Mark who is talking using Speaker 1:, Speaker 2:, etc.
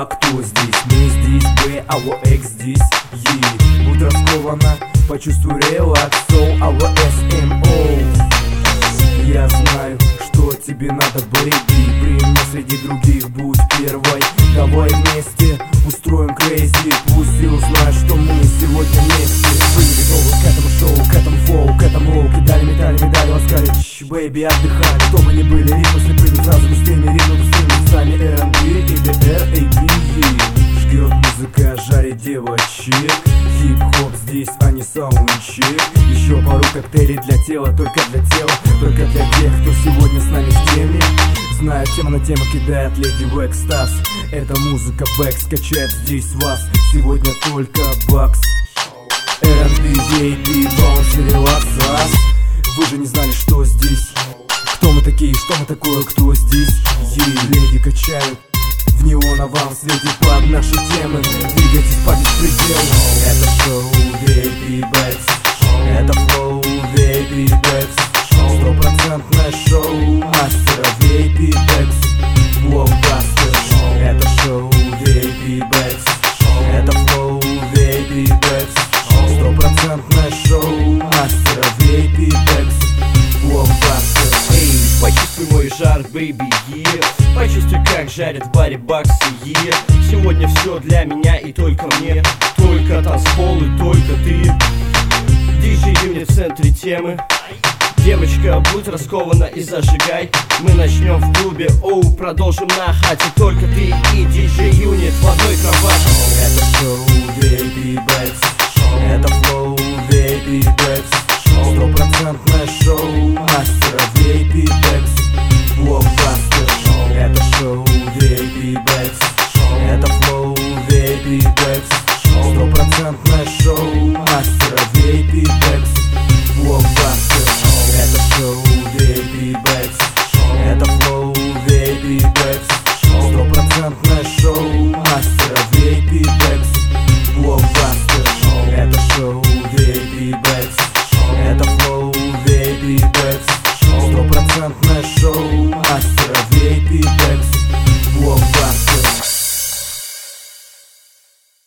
Speaker 1: А кто здесь? Мы здесь, Б, а вот X здесь, Е. Будь раскована, почувствуй релакс, Soul, а вот SMO. Я знаю, что тебе надо, бэйби. При мне среди других будь первой. Давай вместе устроим крейзи. Пусть все узнают, что мы сегодня вместе. Вы не готовы к этому шоу, к этому флоу, к этому лоу. Кидали, метали, медали, ласкали, бэйби, отдыхали. Кто мы не были, ритмы слепые, не сразу густыми, ритмы пустыми. Сами R&B, EDR, ABE. Жгет музыка, жарит девочек. Хип-хоп здесь, а не саундчек. Еще пару коктейлей для тела, только для тела. Только для тех, кто сегодня с нами в теме. Знаю, тема на тему кидает леди в экстаз. Эта музыка бэк скачает здесь вас. Сегодня только бакс. R&B, baby, bounce, релакс, раз. Вы же не знали, что здесь. Кто мы такие, что мы такое, кто здесь? Ей леди качают в неоновом свете под наши темы. Двигайтесь по беспределу. Это шоу Baby Backs. Это флоу Baby Backs. Стопроцентное шоу мастера Baby Backs. Блокбастер. Это шоу Baby Backs. Это флоу Baby Backs. Стопроцентное шоу мастера Baby Backs. Блокбастер.
Speaker 2: Эй, почувствуй мой жар, baby, yeah. Почувствуй, как жарят в баре баксы, yeah. Сегодня все для меня и только мне. Только танцпол и только ты. DJ Юни в центре темы. Девочка, будь раскована и зажигай. Мы начнем в клубе, оу, продолжим на хате. Только ты и DJ